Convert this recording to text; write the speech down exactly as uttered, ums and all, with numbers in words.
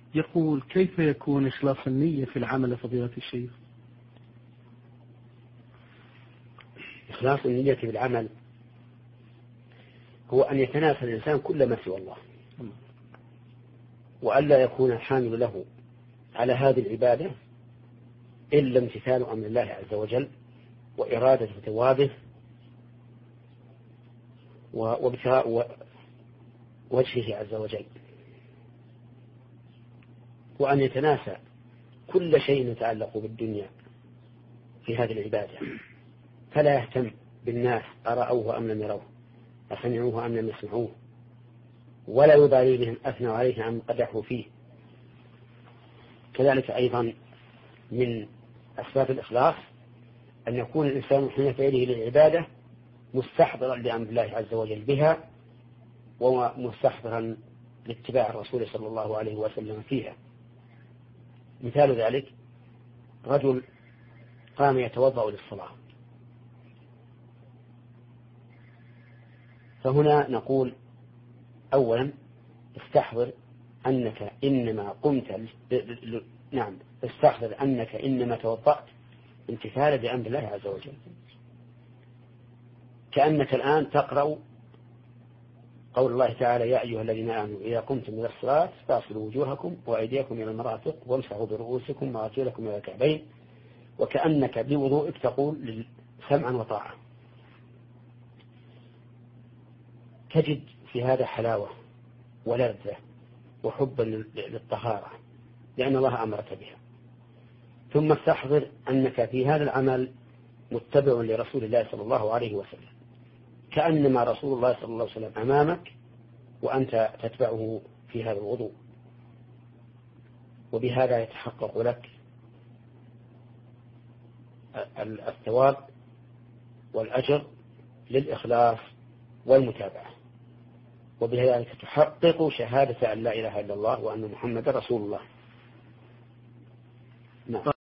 يقول: كيف يكون إخلاص النية في العمل فضيلة الشيخ؟ إخلاص النية في العمل هو أن يتناسى الإنسان كل ما سوى الله، وألا يكون الحامل له على هذه العبادة إلا امتثال أمر الله عز وجل وإرادة ثوابه وابتغاء وجهه عز وجل، وأن يتناسى كل شيء يتعلق بالدنيا في هذه العبادة، فلا يهتم بالناس أرأوه أم لم يروه، أسمعوه أم لم يسمعوه، ولا يبالي بهم أثنوا عليه عن قدحوا فيه. كذلك أيضا من أسباب الإخلاص أن يكون الإنسان حين فعله للعبادة مستحضرا لأمر الله عز وجل بها، ومستحضرا لاتباع الرسول صلى الله عليه وسلم فيها. مثال ذلك رجل قام يتوضأ للصلاة، فهنا نقول أولا استحضر أنك إنما قمت ل... نعم استحضر أنك إنما توضأت امتثالا بأمر الله عز وجل، كأنك الآن تقرأ قول الله تعالى: يا أيها الذين آمنوا إذا قمتم إلى الصلاة فاغسلوا وجوهكم وأيديكم إلى المرافق وامسحوا برؤوسكم وأرجلكم إلى الكعبين، وكأنك بوضوءك تقول سمعا وطاعة. تجد في هذا حلاوة ولذة وحبا للطهارة لأن الله أمرك بها. ثم استحضر أنك في هذا العمل متبع لرسول الله صلى الله عليه وسلم، كأنما رسول الله صلى الله عليه وسلم أمامك وأنت تتبعه في هذا الوضوء، وبهذا يتحقق لك الثواب والأجر للإخلاص والمتابعة، وبذلك تحقق شهادة أن لا إله إلا الله وأن محمد رسول الله. نعم.